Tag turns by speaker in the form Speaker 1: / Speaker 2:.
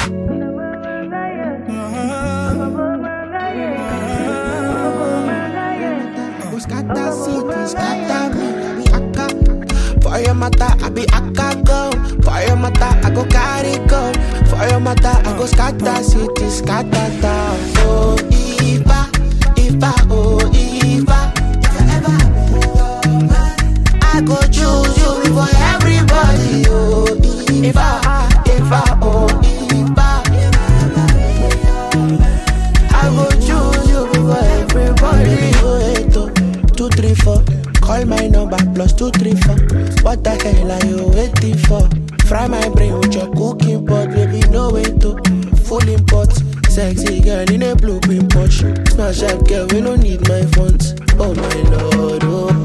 Speaker 1: Scatter city, scatter me, aka. For your mata, I be aka go. For your mata, I go carry go. For your mata, I go scatter city, scatter town. Oh, Ifa, Ifa, oh, Ifa. If I ever have your man, I go choose you before everybody. Oh, Ifa, Ifa, oh, Ifa. I go choose you before everybody. Oh, 2, 3, 4. Call my number plus 2, 3, 4. What the hell are you waiting for? Fry my brain with your cooking pot, baby, no way to. Full import, sexy girl in a blue pin Porsche. Smash that girl, we don't need my funds. Oh my lord, oh